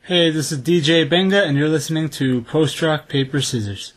Hey, this is DJ Benga, and you're listening to Post Rock Paper Scissors.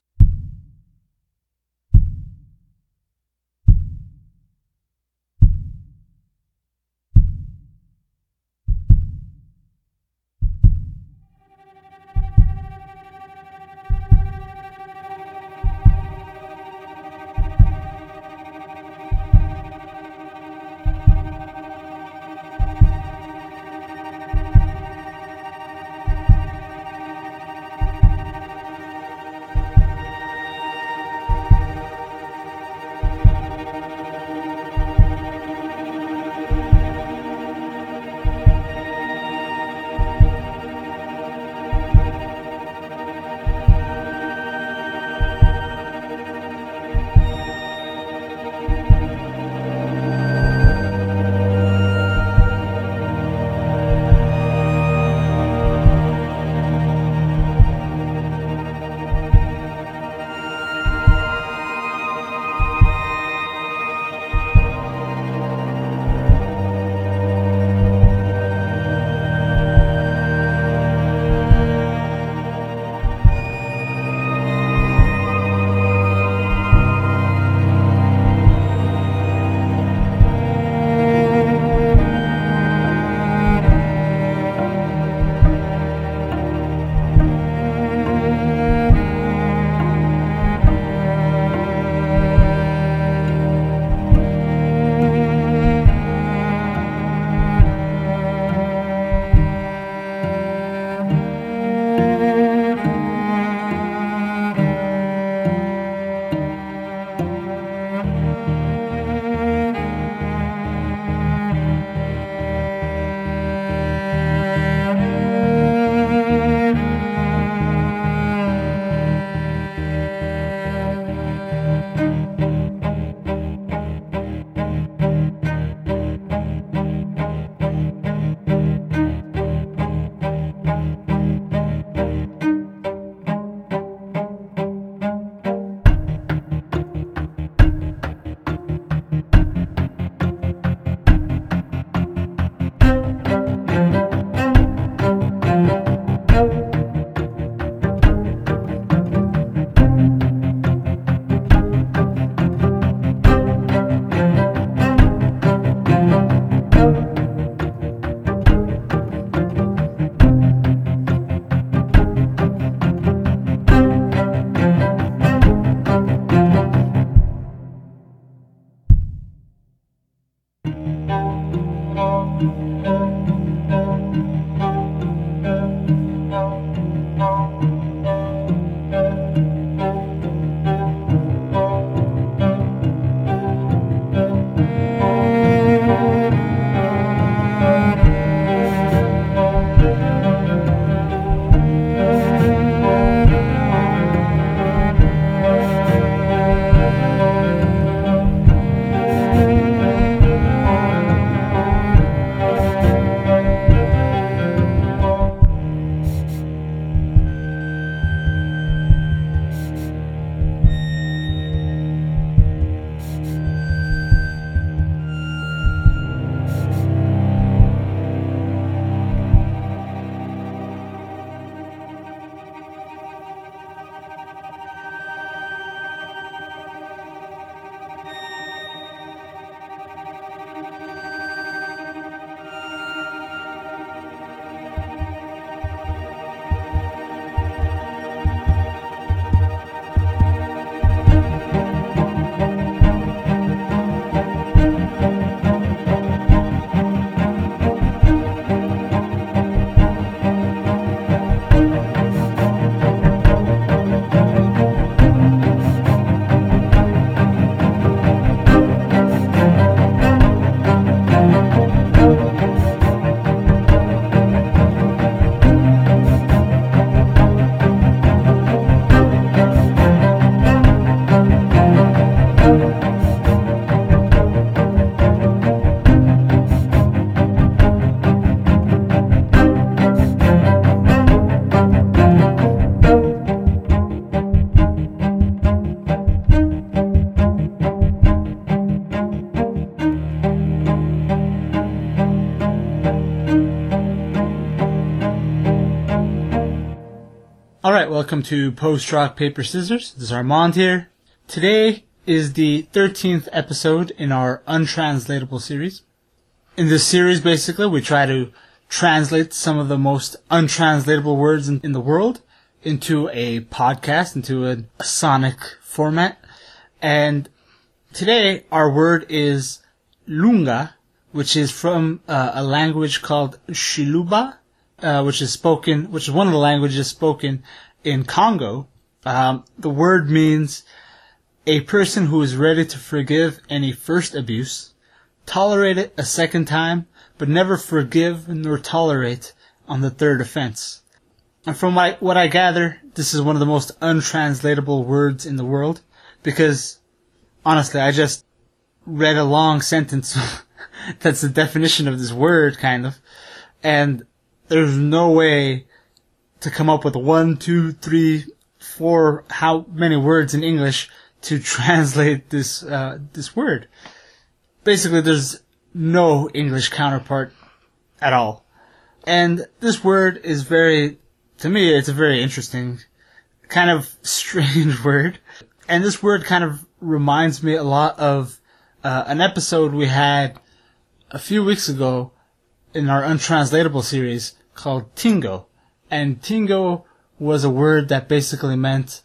Alright, welcome to Post Rock Paper Scissors. This is Armand here. Today is the 13th episode in our untranslatable series. In this series, basically, we try to translate some of the most untranslatable words in the world into a podcast, into a sonic format. And today, our word is lunga, which is from a language called Shiluba, which is one of the languages spoken in Congo. The word means a person who is ready to forgive any first abuse, tolerate it a second time, but never forgive nor tolerate on the third offense. And from what I gather, this is one of the most untranslatable words in the world, because honestly, I just read a long sentence that's the definition of this word, kind of, and there's no way to come up with 1, 2, 3, 4, how many words in English to translate this word. Basically, there's no English counterpart at all. And this word is to me, it's a very interesting, kind of strange word. And this word kind of reminds me a lot of an episode we had a few weeks ago in our untranslatable series called Tingo. And Tingo was a word that basically meant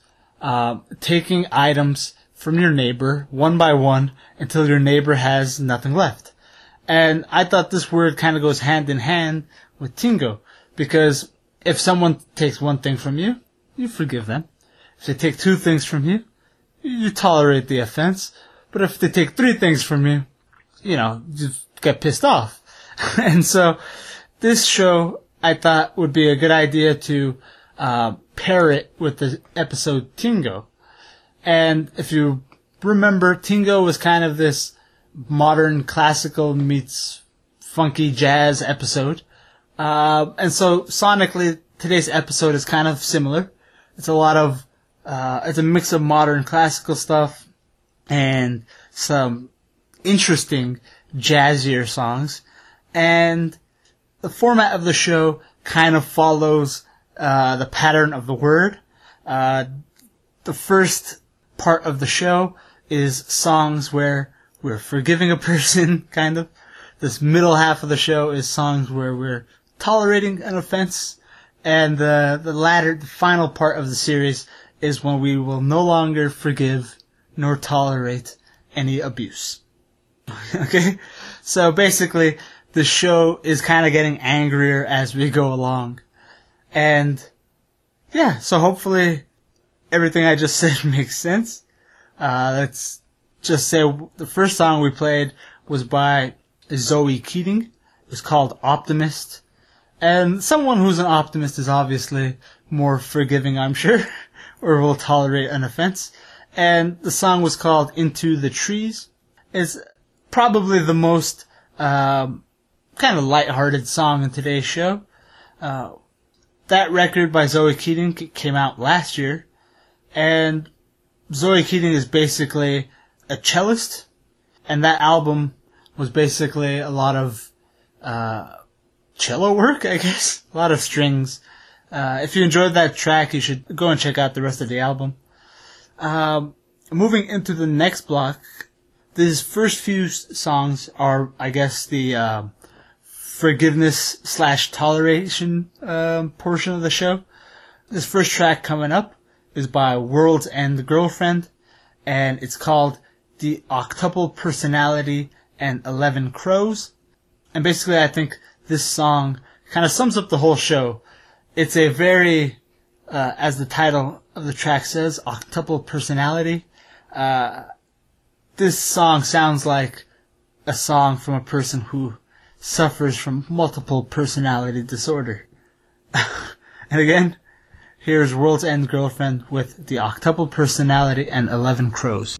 taking items from your neighbor one by one until your neighbor has nothing left. And I thought this word kind of goes hand in hand with Tingo, because if someone takes one thing from you, you forgive them. If they take 2 things from you, you tolerate the offense. But if they take 3 things from you, you get pissed off. And so this show, I thought, would be a good idea to pair it with the episode Tingo. And if you remember, Tingo was kind of this modern classical meets funky jazz episode. And so sonically, today's episode is kind of similar. It's it's a mix of modern classical stuff and some interesting jazzier songs. And the format of the show kind of follows the pattern of the word. The first part of the show is songs where we're forgiving a person, kind of. This middle half of the show is songs where we're tolerating an offense. And the final part of the series is when we will no longer forgive nor tolerate any abuse. Okay? So basically, the show is kind of getting angrier as we go along. And yeah, so hopefully everything I just said makes sense. Let's just say the first song we played was by Zoe Keating. It's called Optimist. And someone who's an optimist is obviously more forgiving, I'm sure, or will tolerate an offense. And the song was called Into the Trees. It's probably the most kind of lighthearted song in today's show. That record by Zoe Keating came out last year, and Zoe Keating is basically a cellist, and that album was basically a lot of cello work, I guess. A lot of strings. If you enjoyed that track, you should go and check out the rest of the album. Moving into the next block, these first few songs are, I guess, the forgiveness / toleration portion of the show. This first track coming up is by World's End Girlfriend, and it's called The Octuple Personality and 11 Crows. And basically, I think this song kind of sums up the whole show. It's a very, as the title of the track says, octuple personality. This song sounds like a song from a person who suffers from multiple personality disorder. And again, here's World's End Girlfriend with The Octuple Personality and 11 Crows.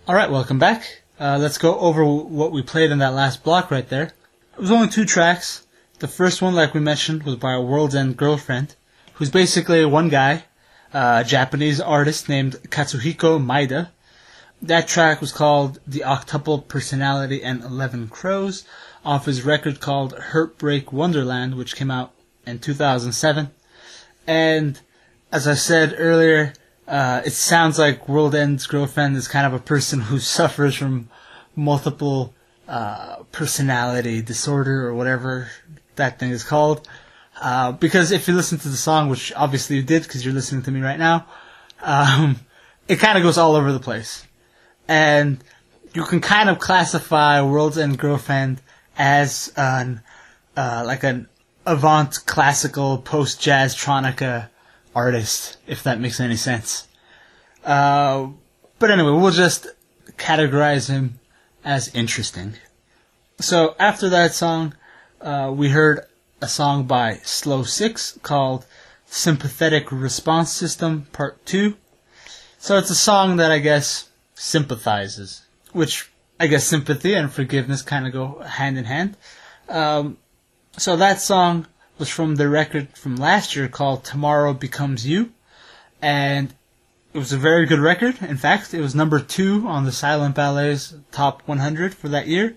Alright, welcome back. Let's go over what we played in that last block right there. It was only 2 tracks. The first one, like we mentioned, was by World's End Girlfriend, who's basically one guy, a Japanese artist named Katsuhiko Maeda. That track was called The Octuple Personality and 11 Crows, off his record called Heartbreak Wonderland, which came out in 2007. And as I said earlier, it sounds like World End's Girlfriend is kind of a person who suffers from multiple personality disorder or whatever that thing is called. Because if you listen to the song, which obviously you did because you're listening to me right now, it kind of goes all over the place. And you can kind of classify World's End Girlfriend as an avant classical post-jazz tronica artist, if that makes any sense. But anyway, we'll just categorize him as interesting. So after that song, we heard a song by Slow 6 called Sympathetic Response System Part 2. So it's a song that I guess sympathizes, which I guess sympathy and forgiveness kind of go hand in hand. So that song was from the record from last year called Tomorrow Becomes You, and it was a very good record. In fact, it was number 2 on the Silent Ballet's Top 100 for that year.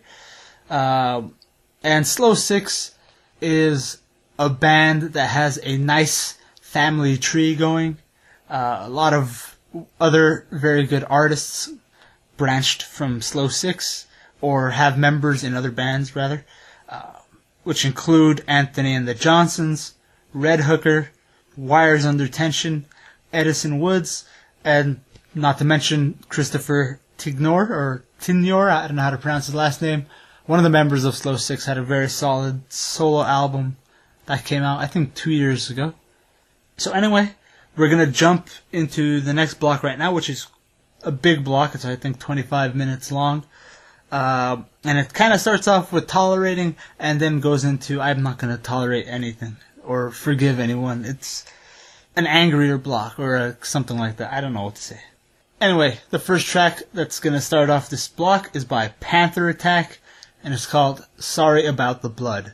And Slow 6 is a band that has a nice family tree going. A lot of other very good artists branched from Slow 6, or have members in other bands, rather, which include Anthony and the Johnsons, Red Hooker, Wires Under Tension, Edison Woods, and not to mention Christopher Tignor, I don't know how to pronounce his last name. One of the members of Slow 6 had a very solid solo album that came out, I think, 2 years ago. So anyway, we're going to jump into the next block right now, which is a big block. It's, I think, 25 minutes long. And it kind of starts off with tolerating and then goes into I'm not going to tolerate anything or forgive anyone. It's an angrier block or something like that. I don't know what to say. Anyway, the first track that's going to start off this block is by Panther Attack, and it's called Sorry About the Blood.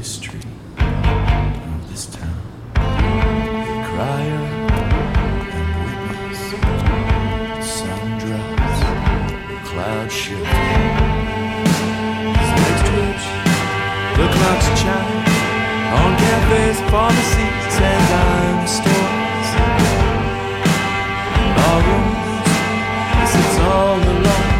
every street of this town. The crier and witness, the sun drops, the clouds shift. His legs twitch, the clocks chime on cafes, pharmacies, and dime stores. In our rooms, he sits all alone.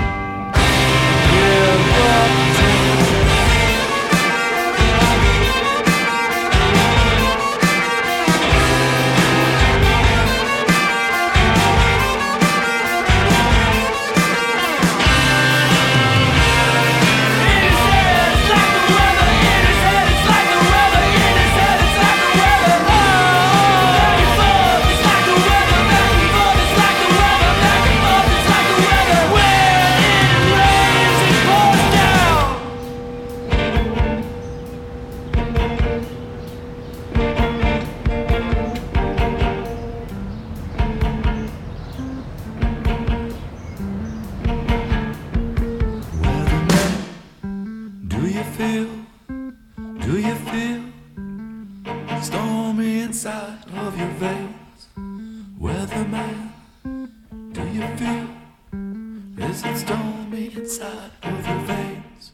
Do you feel stormy inside of your veins? Weatherman, do you feel? Is it stormy inside of your veins?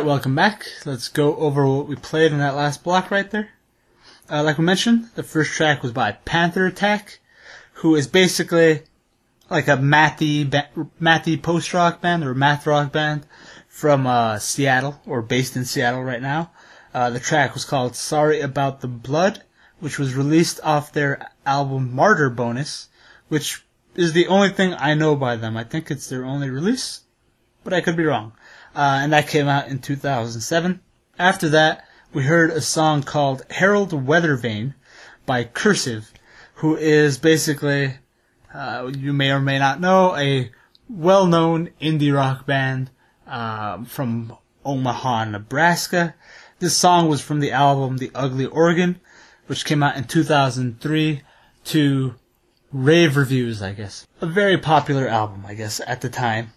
Alright, welcome back. Let's go over what we played in that last block right there. Like we mentioned, the first track was by Panther Attack, who is basically like a mathy post-rock band, or math rock band from Seattle, or based in Seattle right now. The track was called Sorry About the Blood, which was released off their album Martyr Bonus, which is the only thing I know by them. I think it's their only release, but I could be wrong. And that came out in 2007. After that, we heard a song called Harold Weathervane by Cursive, who is basically, you may or may not know, a well-known indie rock band from Omaha, Nebraska. This song was from the album The Ugly Organ, which came out in 2003 to rave reviews, I guess. A very popular album, I guess, at the time.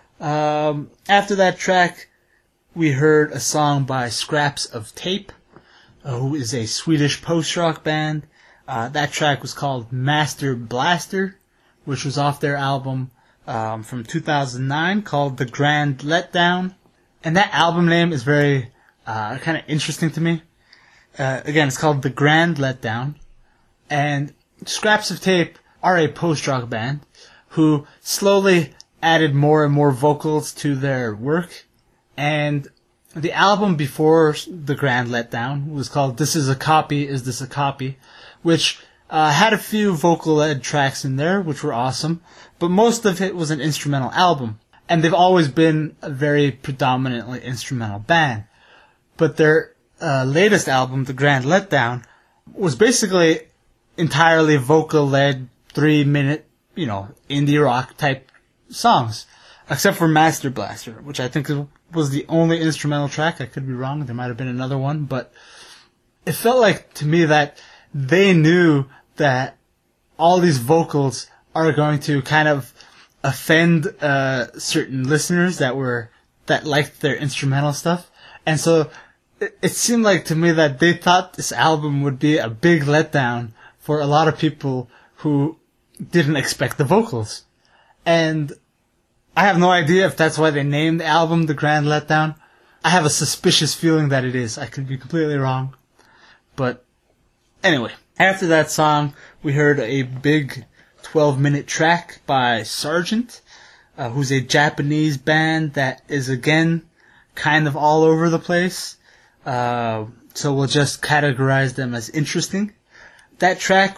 After that track, we heard a song by Scraps of Tape, who is a Swedish post-rock band. That track was called Master Blaster, which was off their album from 2009 called The Grand Letdown. And that album name is very kind of interesting to me. Again, it's called The Grand Letdown. And Scraps of Tape are a post-rock band who slowly added more and more vocals to their work. And the album before The Grand Letdown was called This Is a Copy, Is This a Copy? Which had a few vocal-led tracks in there, which were awesome. But most of it was an instrumental album. And they've always been a very predominantly instrumental band. But their latest album, The Grand Letdown, was basically entirely vocal-led, 3-minute, indie rock type songs, except for Master Blaster, which I think was the only instrumental track. I could be wrong. There might have been another one, but it felt like to me that they knew that all these vocals are going to kind of offend certain listeners that liked their instrumental stuff, and so it seemed like to me that they thought this album would be a big letdown for a lot of people who didn't expect the vocals. And I have no idea if that's why they named the album The Grand Letdown. I have a suspicious feeling that it is. I could be completely wrong. But anyway, after that song, we heard a big 12-minute track by Sargent, who's a Japanese band that is, again, kind of all over the place. So we'll just categorize them as interesting. That track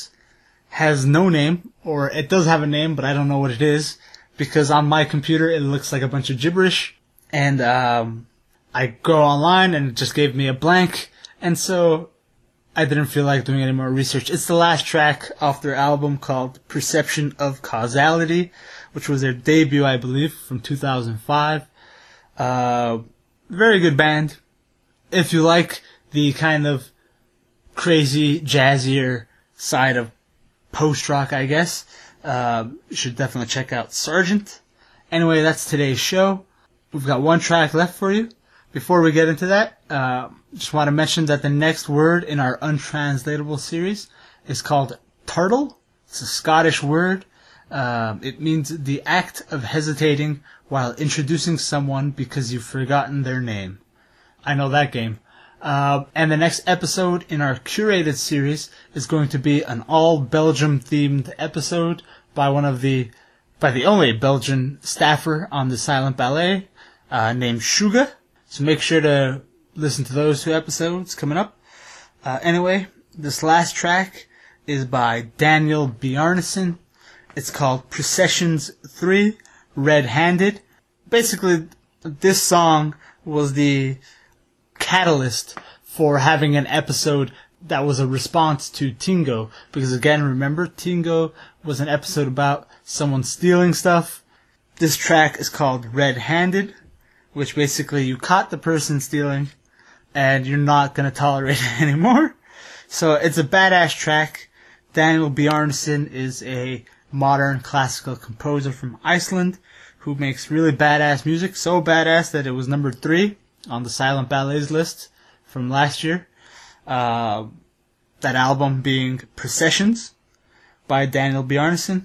has no name, or it does have a name, but I don't know what it is, because on my computer it looks like a bunch of gibberish, and I go online and it just gave me a blank, and so I didn't feel like doing any more research. It's the last track off their album called Perception of Causality, which was their debut, I believe, from 2005. Very good band. If you like the kind of crazy, jazzier side of post-rock, I guess, you should definitely check out Sargent. Anyway, that's today's show. We've got one track left for you. Before we get into that, just want to mention that the next word in our untranslatable series is called turtle. It's a Scottish word. It means the act of hesitating while introducing someone because you've forgotten their name. I know that game. And the next episode in our curated series is going to be an all Belgium themed episode by the only Belgian staffer on the Silent Ballet, named Shuga. So make sure to listen to those 2 episodes coming up. Anyway, this last track is by Daniel Bjarnason. It's called Processions 3, Red-Handed. Basically, this song was the catalyst for having an episode that was a response to Tingo. Because again, remember, Tingo was an episode about someone stealing stuff. This track is called Red-Handed, which basically you caught the person stealing and you're not going to tolerate it anymore. So it's a badass track. Daniel Bjarnason is a modern classical composer from Iceland who makes really badass music. So badass that it was number 3 on the Silent Ballets list from last year. That album being Processions by Daniel Bjarnason.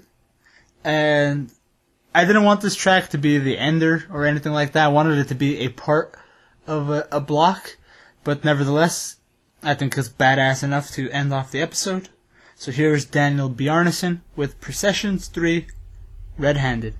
And I didn't want this track to be the ender or anything like that. I wanted it to be a part of a block, but nevertheless, I think it's badass enough to end off the episode. So here's Daniel Bjarnason with Processions 3, Red-Handed.